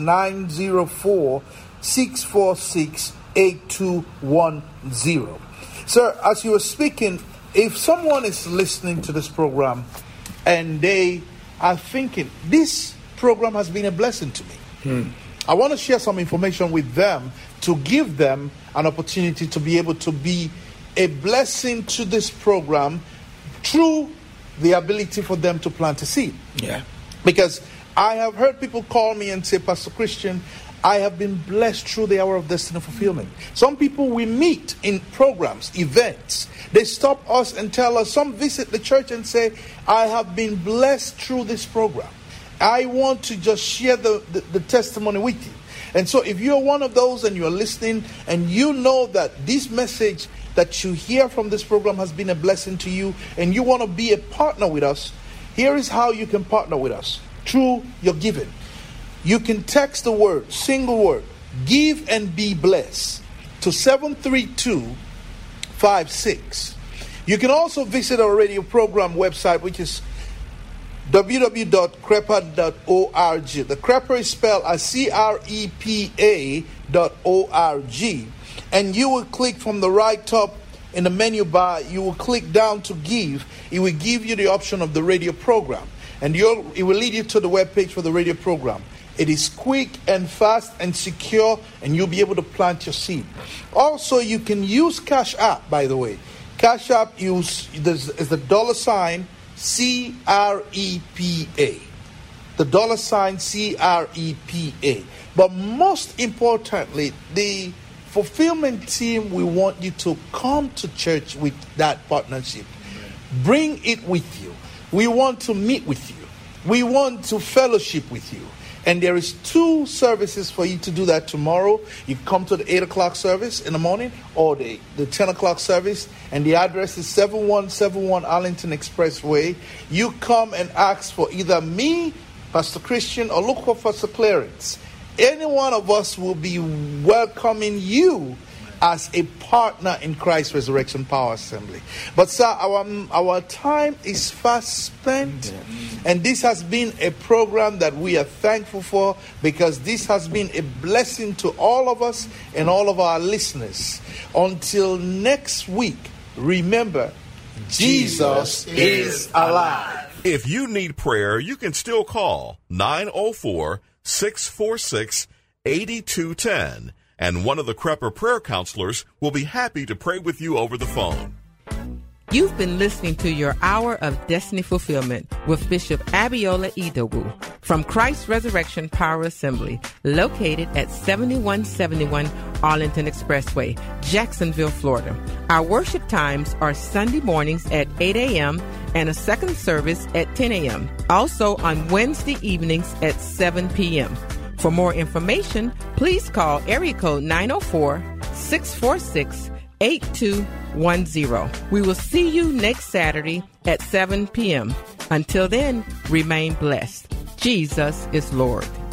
904-646-8210. Sir, as you were speaking, if someone is listening to this program and they are thinking, this program has been a blessing to me, I want to share some information with them to give them an opportunity to be able to be a blessing to this program through the ability for them to plant a seed. Yeah. Because I have heard people call me and say, Pastor Christian, I have been blessed through the Hour of Destiny Fulfillment. Some people we meet in programs, events, they stop us and tell us, some visit the church and say, I have been blessed through this program. I want to just share the testimony with you. And so if you're one of those and you're listening and you know that this message that you hear from this program has been a blessing to you and you want to be a partner with us, here is how you can partner with us. Through your giving. You can text the word, single word, give and be blessed to 73256. You can also visit our radio program website, which is www.crepa.org. The Crepa is spelled as CREPA.org. And you will click from the right top in the menu bar, you will click down to give. It will give you the option of the radio program. And it will lead you to the webpage for the radio program. It is quick and fast and secure, and you'll be able to plant your seed. Also, you can use Cash App, by the way. Cash App is the $CREPA. The $CREPA. But most importantly, the fulfillment team, we want you to come to church with that partnership. Bring it with you. We want to meet with you. We want to fellowship with you. And there is 2 services for you to do that tomorrow. You come to the 8 o'clock service in the morning or the 10 o'clock service. And the address is 7171 Arlington Expressway. You come and ask for either me, Pastor Christian, or look for Pastor Clarence. Any one of us will be welcoming you as a partner in Christ Resurrection Power Assembly. But sir, our time is fast spent, and this has been a program that we are thankful for, because this has been a blessing to all of us and all of our listeners. Until next week, remember, Jesus is alive. If you need prayer, you can still call 904-646-8210, and one of the Crepper prayer counselors will be happy to pray with you over the phone. You've been listening to your Hour of Destiny Fulfillment with Bishop Abiola Idowu from Christ Resurrection Power Assembly, located at 7171 Arlington Expressway, Jacksonville, Florida. Our worship times are Sunday mornings at 8 a.m. and a second service at 10 a.m. Also on Wednesday evenings at 7 p.m. For more information, please call area code 904-646-8210. We will see you next Saturday at 7 p.m. Until then, remain blessed. Jesus is Lord.